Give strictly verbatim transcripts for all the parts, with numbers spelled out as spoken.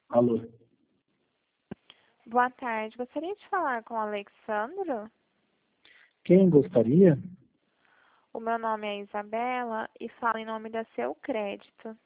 Alô? Boa tarde. Gostaria de falar com o Alexandro. Quem gostaria? O meu nome é Isabela e falo em nome da Seu Crédito.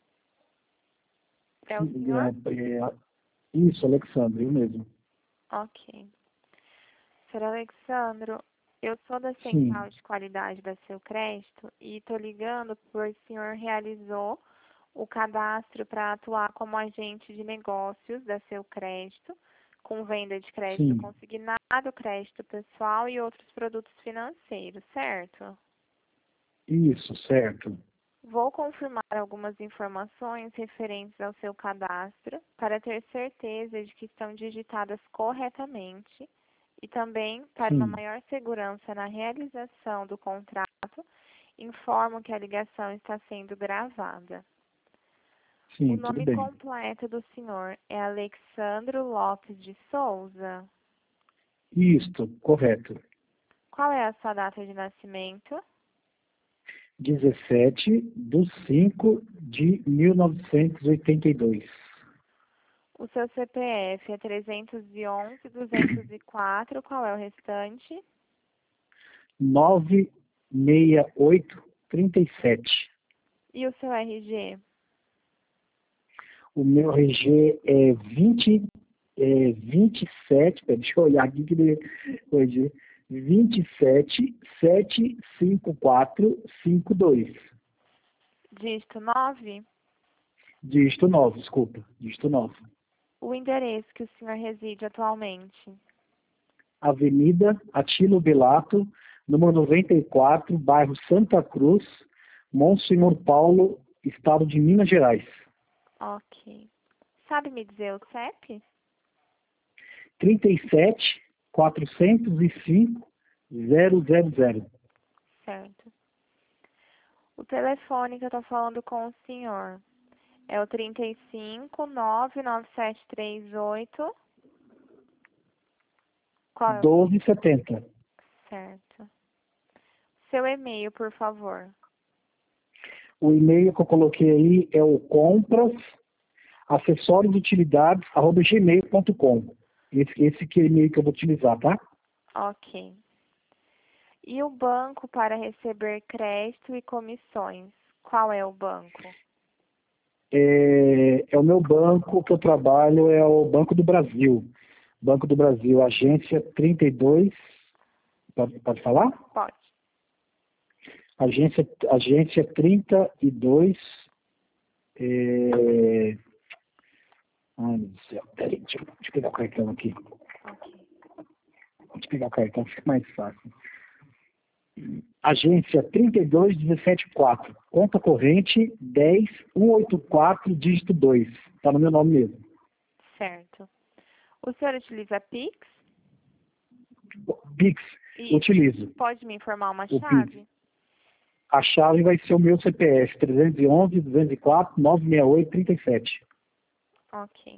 É o Sim, senhor? é, é, isso, Alexandre, eu mesmo. Ok. senhor Alexandro, eu sou da Sim, Central de Qualidade da Seu Crédito e estou ligando porque o senhor realizou o cadastro para atuar como agente de negócios da Seu Crédito, com venda de crédito sim, consignado, crédito pessoal e outros produtos financeiros, certo? isso, certo. Vou confirmar algumas informações referentes ao seu cadastro para ter certeza de que estão digitadas corretamente e também, para uma Sim, maior segurança na realização do contrato, informo que a ligação está sendo gravada. O sim, tudo nome bem. completo do senhor é Alexandro Lopes de Souza. Isto, correto. Qual é a sua data de nascimento? dezessete de cinco de mil novecentos e oitenta e dois. O seu C P F é trezentos e onze, duzentos e quatro. Qual é o restante? nove seis oito trinta e sete. E o seu R G? O meu R G é vinte, é vinte e sete, pera, deixa eu olhar aqui que ele hoje. vinte e sete, sete cinco quatro cinco dois. Dígito nove? Dígito nove, desculpa. Dígito nove. O endereço que o senhor reside atualmente? Avenida Atilo Belato, número noventa e quatro, bairro Santa Cruz, Monsenhor Paulo, estado de Minas Gerais. Ok. Sabe me dizer o C E P? trinta e sete, quatrocentos e cinco, zero zero zero. Certo. O telefone que eu estou falando com o senhor é o trinta e cinco, nove nove sete três oito. Qual é o doze setenta. certo? Seu e-mail, por favor. O e-mail que eu coloquei aí é o compras, acessórios e utilidades, arroba gmail ponto com. Esse, esse que é o e-mail que eu vou utilizar, tá? Ok. E o banco para receber crédito e comissões? Qual é o banco? É, é o meu banco que eu trabalho, é o Banco do Brasil. Banco do Brasil, agência trinta e dois. Pode, pode falar? Pode. Agência, agência trinta e dois. É... Ai, meu Deus do céu. Peraí, deixa, eu- deixa eu pegar o cartão aqui. Ok. Deixa eu pegar o cartão, fica mais fácil. Agência trinta e dois dezessete quatro. Conta corrente dez um oito quatro, dígito dois. Tá no meu nome mesmo. Certo. O senhor utiliza Pix? Pix, Isso. utilizo. Pode me informar uma O Pix. chave? A chave vai ser o meu C P F, trezentos e onze, duzentos e quatro, novecentos e sessenta e oito, trinta e sete. Ok.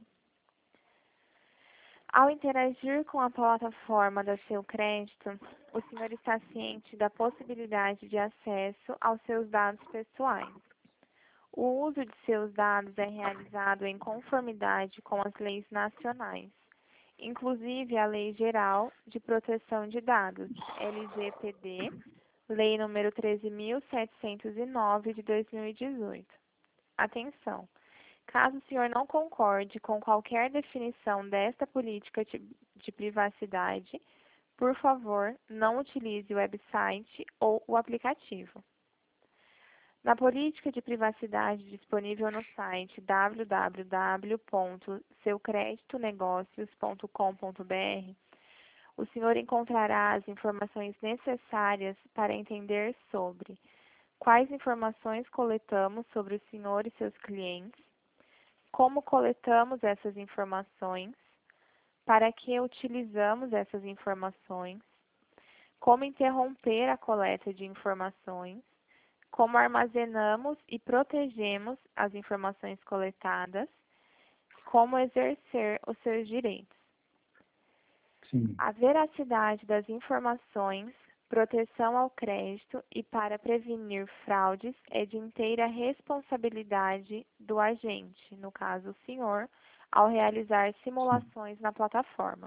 Ao interagir com a plataforma da Seu Crédito, o senhor está ciente da possibilidade de acesso aos seus dados pessoais. O uso de seus dados é realizado em conformidade com as leis nacionais, inclusive a Lei Geral de Proteção de Dados, L G P D, Lei número treze mil setecentos e nove de dois mil e dezoito. Atenção! Caso o senhor não concorde com qualquer definição desta política de, de privacidade, por favor, não utilize o website ou o aplicativo. Na política de privacidade disponível no site w w w ponto seu crédito negócios ponto com ponto b r, o senhor encontrará as informações necessárias para entender sobre quais informações coletamos sobre o senhor e seus clientes, como coletamos essas informações, para que utilizamos essas informações, como interromper a coleta de informações, como armazenamos e protegemos as informações coletadas, como exercer os seus direitos. Sim. A veracidade das informações proteção ao crédito e para prevenir fraudes é de inteira responsabilidade do agente, no caso o senhor, ao realizar simulações na plataforma.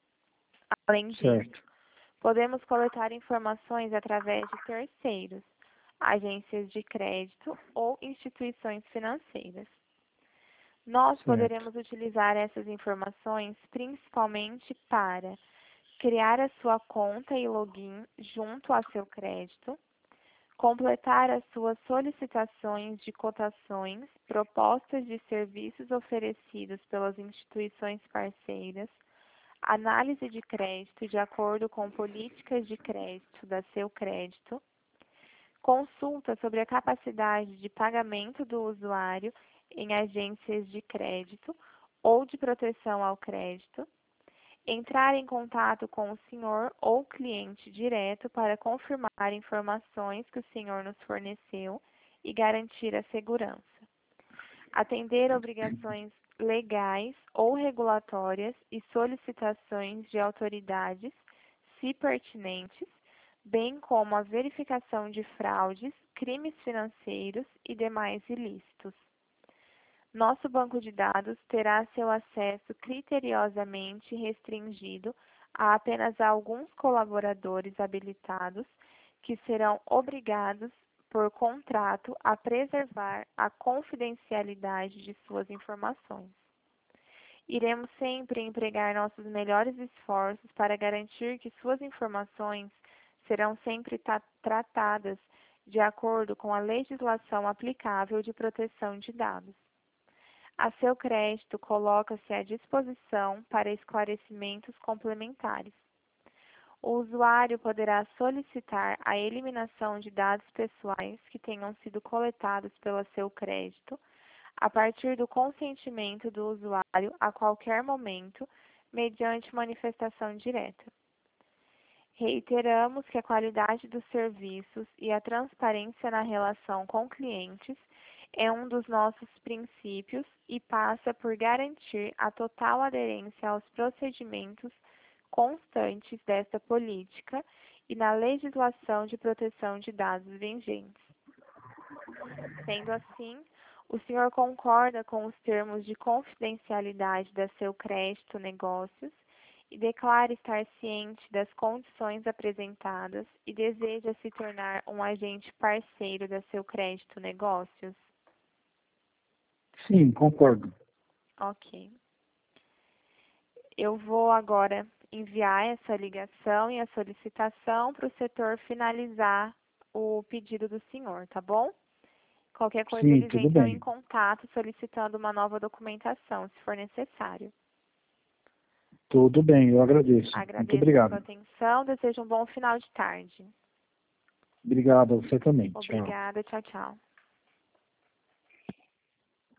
Além disso, Certo. podemos coletar informações através de terceiros, agências de crédito ou instituições financeiras. Nós Certo. poderemos utilizar essas informações principalmente para criar a sua conta e login junto a seu crédito, completar as suas solicitações de cotações, propostas de serviços oferecidos pelas instituições parceiras, análise de crédito de acordo com políticas de crédito da seu crédito, consulta sobre a capacidade de pagamento do usuário em agências de crédito ou de proteção ao crédito, entrar em contato com o senhor ou cliente direto para confirmar informações que o senhor nos forneceu e garantir a segurança, atender obrigações legais ou regulatórias e solicitações de autoridades, se pertinentes, bem como a verificação de fraudes, crimes financeiros e demais ilícitos. Nosso banco de dados terá seu acesso criteriosamente restringido a apenas alguns colaboradores habilitados que serão obrigados por contrato a preservar a confidencialidade de suas informações. Iremos sempre empregar nossos melhores esforços para garantir que suas informações serão sempre tratadas de acordo com a legislação aplicável de proteção de dados. A seu crédito coloca-se à disposição para esclarecimentos complementares. O usuário poderá solicitar a eliminação de dados pessoais que tenham sido coletados pelo seu crédito, a partir do consentimento do usuário a qualquer momento, mediante manifestação direta. Reiteramos que a qualidade dos serviços e a transparência na relação com clientes é um dos nossos princípios e passa por garantir a total aderência aos procedimentos constantes desta política e na legislação de proteção de dados vigentes. Sendo assim, o senhor concorda com os termos de confidencialidade da seu crédito negócios e declara estar ciente das condições apresentadas e deseja se tornar um agente parceiro da seu crédito negócios? Sim, concordo. Ok. Eu vou agora enviar essa ligação e a solicitação para o setor finalizar o pedido do senhor, tá bom? Qualquer coisa, Sim, eles tudo entram bem. em contato solicitando uma nova documentação, se for necessário. Tudo bem, eu agradeço. Muito Agradeço a obrigado. sua atenção, desejo um bom final de tarde. Obrigado a você também. Tchau. Obrigada, tchau, tchau.